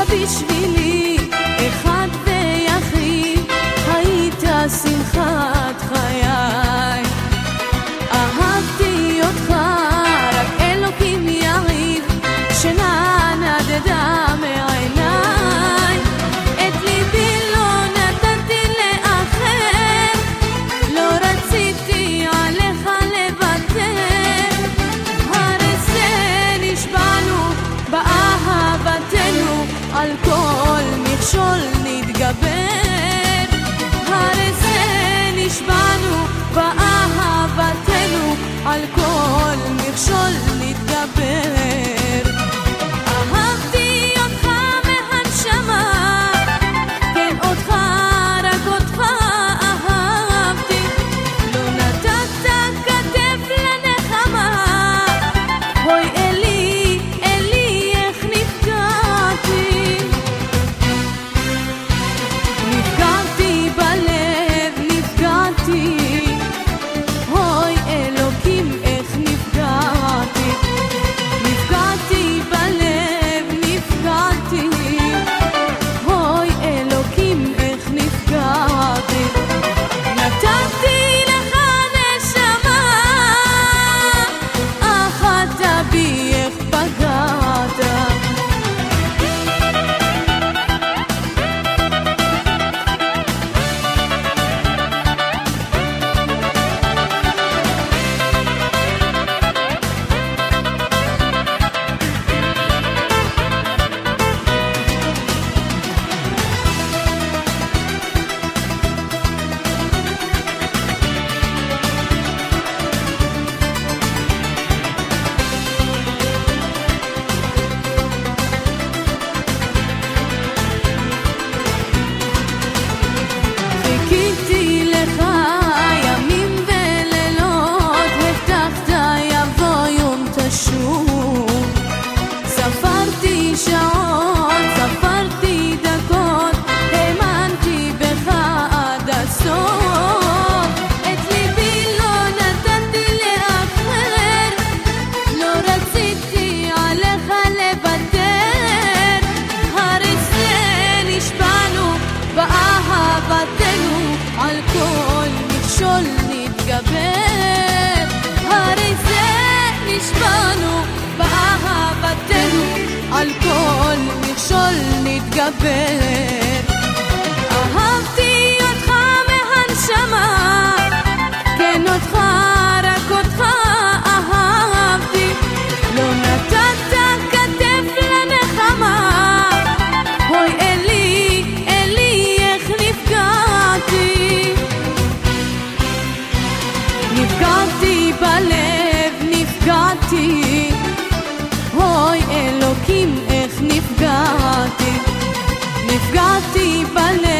בשבילי אחד ויחיד, היית שמחת חיי. אהבתי אותך, רק אלוקים יעיד, שינה נדדה מעיניי. את ליבי לא נתתי לאחר, לא רציתי עליך לוותר. הרי זה נשבענו באהבתנו, על כל מכשול נתגבר. הרי זה נשבענו באהבתנו, על כל מכשול נתגבר. אהבתי אותך מהנשמה, כן אותך, רק אותך אהבתי. לא נתת כתף לנחמה, אוי אלי, אלי איך נפגעתי. נפגעתי בלב, נפגעתי, אוי אלוקים איך נפגעתי. נפגעתי בלב, נפגעתי, אוי אלוקים איך נפגעתי. נתתי לך נשמה, אך אתה בי איך פגעת. חיכיתי לך ימים ולילות, הבטחת יבוא יום תשוב. ספרתי שעות, ספרתי דקות, האמנתי בך עד הסוף. את ליבי לא נתתי לאחר, לא רציתי עליך לוותר. הרי זה נשבענו באהבתנו, על כל מכשול נתגבר. הרי זה נשבענו באהבתנו, על כל מכשול נתגבר. אהבתי אותך מהנשמה, כן אותך, רק אותך אהבתי. לא נתת כתף לנחמה, אוי אלי, אלי איך נפגעתי. נפגעתי בלב, נפגעתי, אוי אלוקים איך נפגעתי. נפגעתי בלב